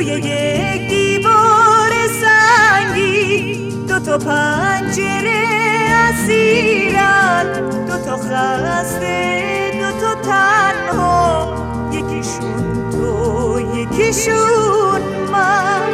یک دیوار سنگی دوتا پنجره اسیرن، دوتا خسته دوتا تنها، یکیشون تو یکیشون من.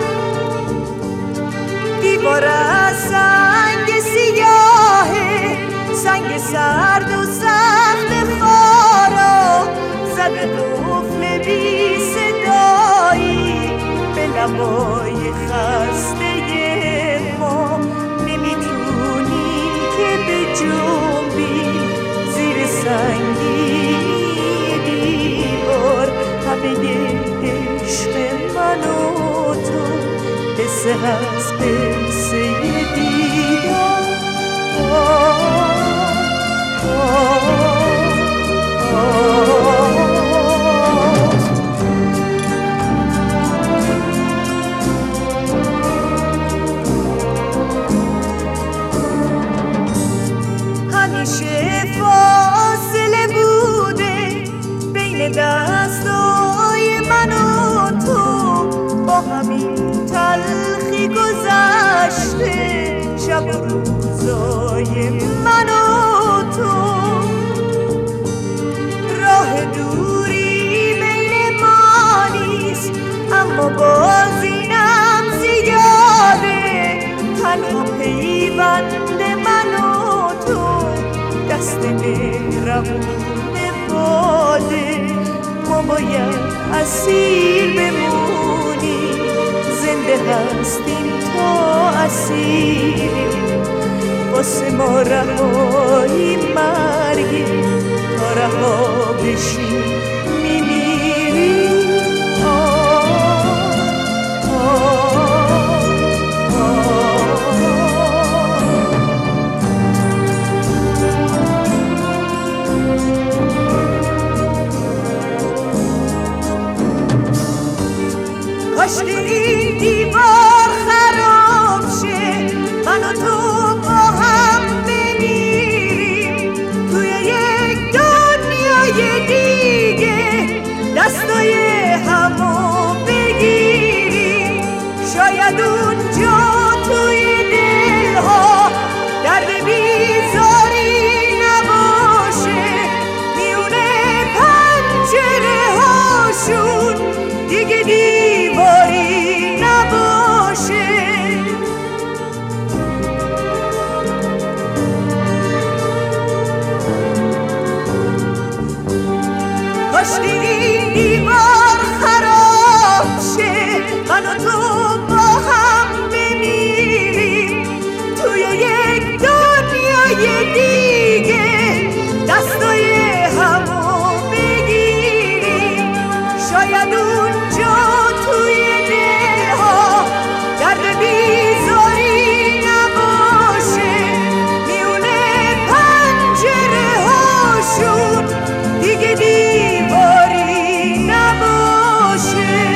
دیوار از سنگ سیاهه، سنگ سرد و سخت خارا، زده قفل بی صدایی به لبای خسته ما. نمیتونیم که بجنبیم زیر سنگی دیوار، همه عشق من و تو قصه هست قصه دیدار. همیشه فاصله بوده بین دستای من و تو، با همین تلخی گذشته شب و روزای من و تو. راه دوری بین ما نیست اما باز اینم زیاده، تنها پیوند من و تو دست مهربون باده. ما باید اسیر بمونیم، زنده هستیم تا اسیریم، واسه ما رهایی مرگی، تا رها بشیم میمیریم. کاش این دیوار خراب شه، من و تو با هم بمیریم توی یک دنیای دیگه، دستای همو بگیریم. شاید اونجا توی دلها درد بیزاری نباشه، میونه پنجره هاشون دیگه دیواری نباشه. کاش این دیوار خراب شه، من و تو با هم بمیریم توی یک دنیای دیگه، دستای همو بگیریم. شاید اونجا توی دلها درد بیزاری نباشه، میونه پنجره هاشون دیگه دیواری نباشه.